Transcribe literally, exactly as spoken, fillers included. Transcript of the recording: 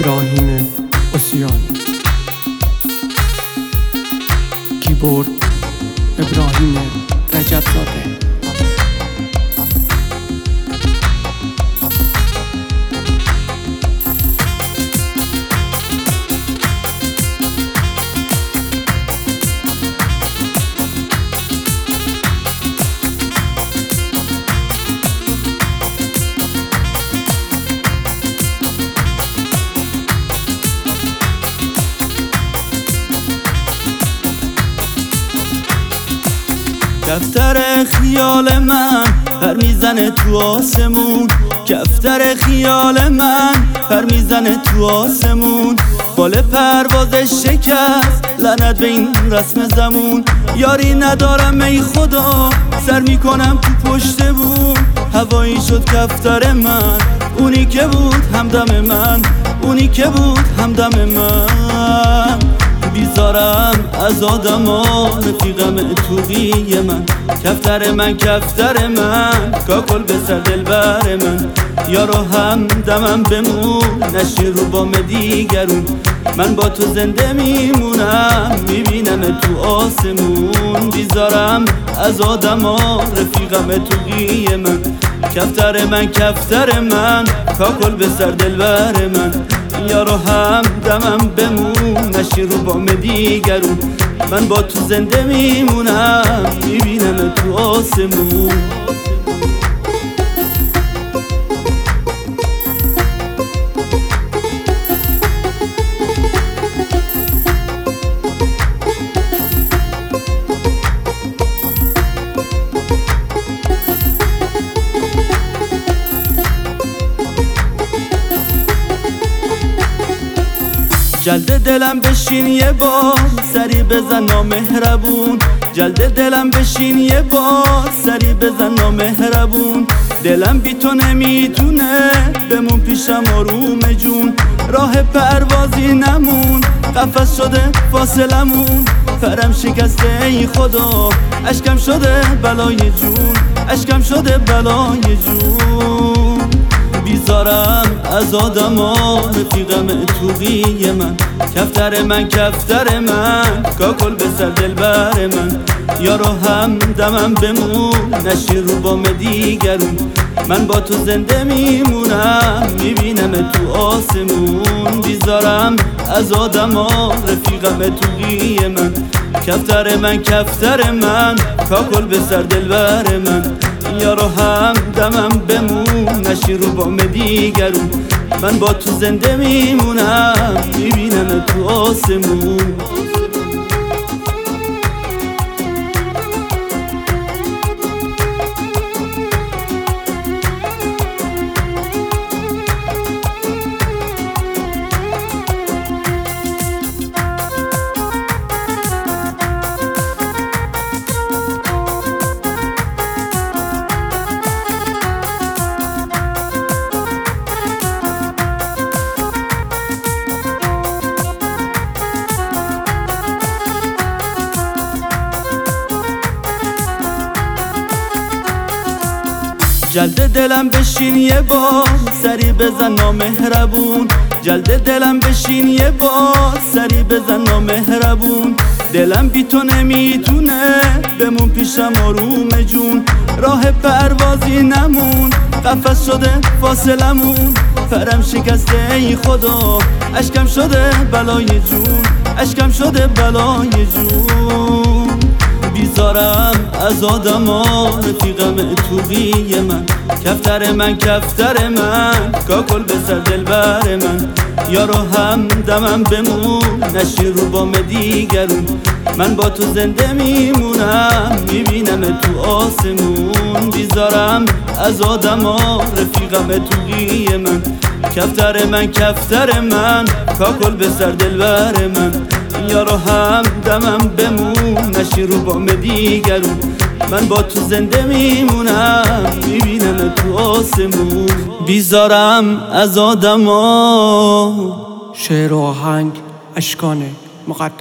ابراهیم عصیانی. کیبورد ابراهیم رجب‌زاده. کفتر خیال من پر میزنه تو آسمون، کفتر خیال من پر میزنه تو آسمون. بال پروازش شکست، لعنت به این رسم زمون. یاری ندارم ای خدا، سر میکنم تو پشت بون. هوایی شد کفتر من، اونی که بود همدم من، اونی که بود همدم من. بیزارم از آدما رفیقم توقی من. کفتر من کفتر من، کاکل به سر دلبر من. یارو هم دمم بمون، نشی رو بام دیگرون. من با تو زنده میمونم، میبینم تو آسمون. بیزارم از آدما رفیقم توقی من. کفتر من کفتر من، کاکل به سر دلبر من. یارو هم دمم بمون، نشی رو بام دیگرون. من با تو زنده میمونم، میبینم تو آسمون. جلد دلم بشین یه بار، سری بزن نامهربون. جلد دلم بشین یه بار، سری بزن نامهربون. دلم بی تو نمیتونه، بمون پیشم آروم جون. راه پروازی نمون، قفس شده فاصلمون. پرم شکسته ای خدا، اشکم شده بلای جون، اشکم شده بلای جون. بیزارم از آدما رفیقم توقی من. کفتر من کفتر من، کاکل به سر دلبر من. یارو هم دمم بمون، نشی رو بام دیگرون. من با تو زنده میمونم، میبینم تو آسمون. بیزارم از آدما رفیقم توقی من. کفتر من کفتر من، کاکل به سر دلبر من. یارو هم دمم بمون، نشی رو بام دیگرون. من با تو زنده میمونم، میبینم تو آسمون. جلد دلم بشین یه بار، سری بزن نامهربون. جلد دلم بشین یه بار، سری بزن نامهربون. دلم بی تو نمیتونه، بمون پیشم آروم جون. راه پروازی نمون، قفس شده فاصلمون. پرم شکسته ای خدا، اشکم شده بلای جون، اشکم شده بلای جون. بیزارم از آدما رفیقم توقی من. کفتر من کفتر من، کاکل به سر دلبر من. یارو هم دمم بمون، نشی رو بام دیگرون. من با تو زنده میمونم، میبینم تو آسمون. بیزارم از آدما رفیقم توقی من. کفتر من کفتر من، کاکل به سر دلبر من. یارو هم دمم بمون، نشی رو بام دیگرون. من با تو زنده میمونم، میبینم تو آسمون. بیزارم از آدما. شعر و آهنگ اشکان مقدس.